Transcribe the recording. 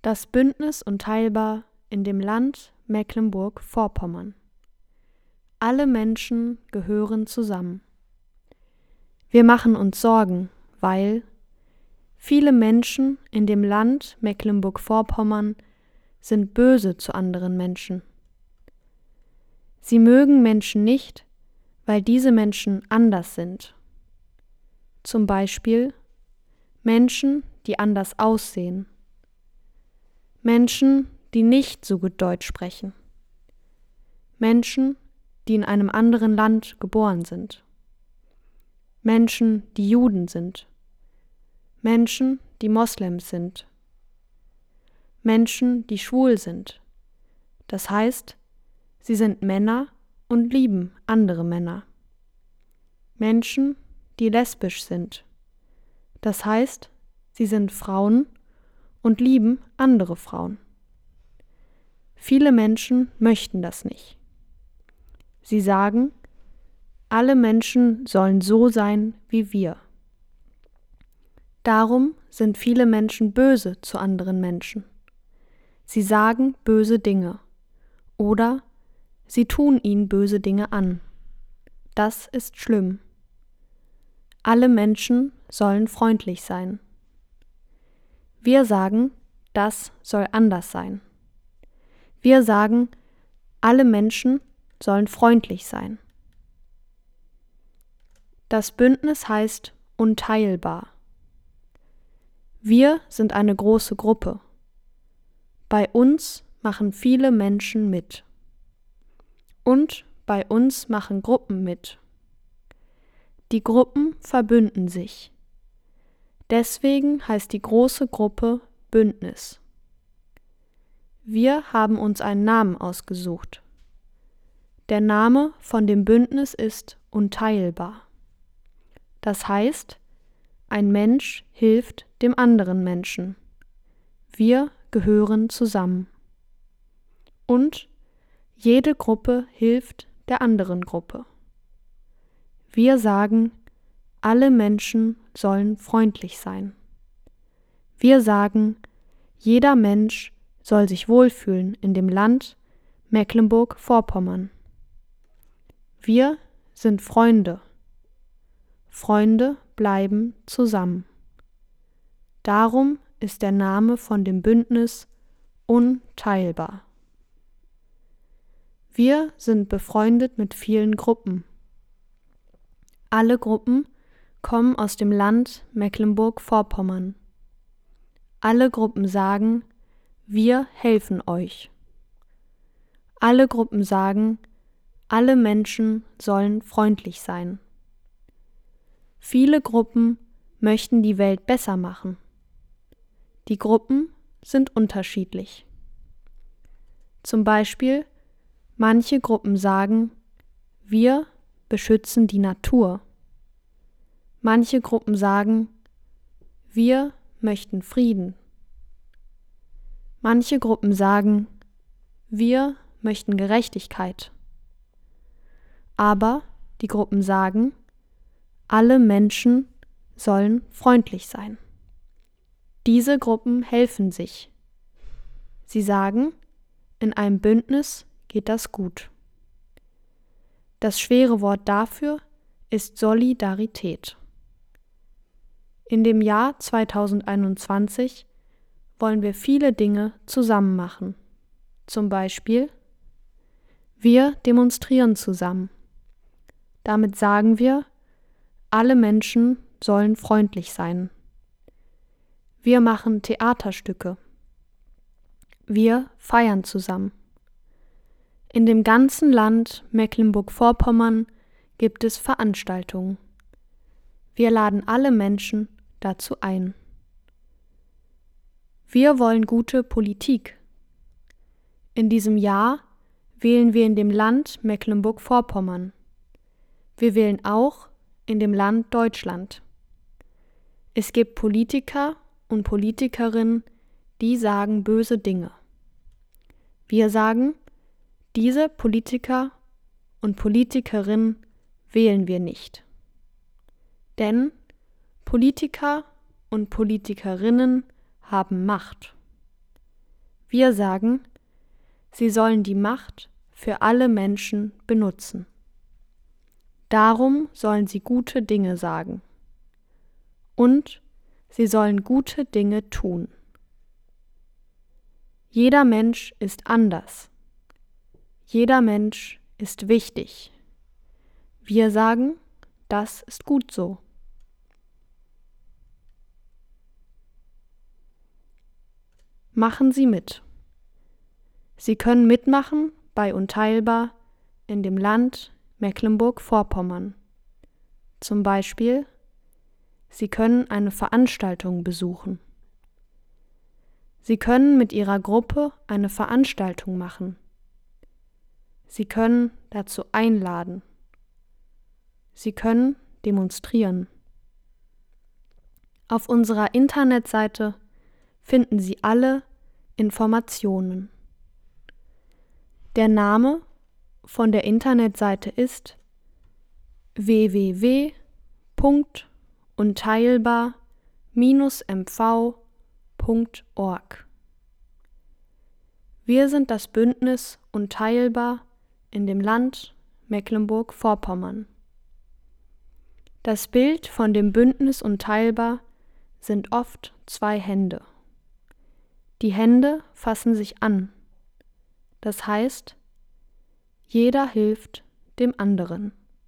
Das Bündnis unteilbar in dem Land Mecklenburg-Vorpommern. Alle Menschen gehören zusammen. Wir machen uns Sorgen, weil viele Menschen in dem Land Mecklenburg-Vorpommern sind böse zu anderen Menschen. Sie mögen Menschen nicht, weil diese Menschen anders sind. Zum Beispiel Menschen, die anders aussehen. Menschen, die nicht so gut Deutsch sprechen. Menschen, die in einem anderen Land geboren sind. Menschen, die Juden sind. Menschen, die Moslems sind. Menschen, die schwul sind. Das heißt, sie sind Männer und lieben andere Männer. Menschen, die lesbisch sind. Das heißt, sie sind Frauen und lieben andere Frauen. Viele Menschen möchten das nicht. Sie sagen, alle Menschen sollen so sein wie wir. Darum sind viele Menschen böse zu anderen Menschen. Sie sagen böse Dinge oder sie tun ihnen böse Dinge an. Das ist schlimm. Alle Menschen sollen freundlich sein. Wir sagen, das soll anders sein. Wir sagen, alle Menschen sollen freundlich sein. Das Bündnis heißt unteilbar. Wir sind eine große Gruppe. Bei uns machen viele Menschen mit. Und bei uns machen Gruppen mit. Die Gruppen verbünden sich. Deswegen heißt die große Gruppe Bündnis. Wir haben uns einen Namen ausgesucht. Der Name von dem Bündnis ist unteilbar. Das heißt, ein Mensch hilft dem anderen Menschen. Wir gehören zusammen. Und jede Gruppe hilft der anderen Gruppe. Wir sagen, alle Menschen sollen freundlich sein. Wir sagen, jeder Mensch soll sich wohlfühlen in dem Land Mecklenburg-Vorpommern. Wir sind Freunde. Freunde bleiben zusammen. Darum ist der Name von dem Bündnis unteilbar. Wir sind befreundet mit vielen Gruppen. Alle Gruppen kommen aus dem Land Mecklenburg-Vorpommern. Alle Gruppen sagen, wir helfen euch. Alle Gruppen sagen, alle Menschen sollen freundlich sein. Viele Gruppen möchten die Welt besser machen. Die Gruppen sind unterschiedlich. Zum Beispiel, manche Gruppen sagen, wir beschützen die Natur. Manche Gruppen sagen, wir möchten Frieden. Manche Gruppen sagen, wir möchten Gerechtigkeit. Aber die Gruppen sagen, alle Menschen sollen freundlich sein. Diese Gruppen helfen sich. Sie sagen, in einem Bündnis geht das gut. Das schwere Wort dafür ist Solidarität. In dem Jahr 2021 wollen wir viele Dinge zusammen machen. Zum Beispiel, wir demonstrieren zusammen. Damit sagen wir, alle Menschen sollen freundlich sein. Wir machen Theaterstücke. Wir feiern zusammen. In dem ganzen Land Mecklenburg-Vorpommern gibt es Veranstaltungen. Wir laden alle Menschen dazu ein. Wir wollen gute Politik. In diesem Jahr wählen wir in dem Land Mecklenburg-Vorpommern. Wir wählen auch in dem Land Deutschland. Es gibt Politiker und Politikerinnen, die sagen böse Dinge. Wir sagen, diese Politiker und Politikerinnen wählen wir nicht. Denn Politiker und Politikerinnen haben Macht. Wir sagen, sie sollen die Macht für alle Menschen benutzen. Darum sollen sie gute Dinge sagen. Und sie sollen gute Dinge tun. Jeder Mensch ist anders. Jeder Mensch ist wichtig. Wir sagen, das ist gut so. Machen Sie mit. Sie können mitmachen bei Unteilbar in dem Land Mecklenburg-Vorpommern. Zum Beispiel, Sie können eine Veranstaltung besuchen. Sie können mit Ihrer Gruppe eine Veranstaltung machen. Sie können dazu einladen. Sie können demonstrieren. Auf unserer Internetseite finden Sie alle Informationen. Der Name von der Internetseite ist www.unteilbar-mv.org. Wir sind das Bündnis Unteilbar in dem Land Mecklenburg-Vorpommern. Das Bild von dem Bündnis Unteilbar sind oft 2 Hände. Die Hände fassen sich an. Das heißt, jeder hilft dem anderen.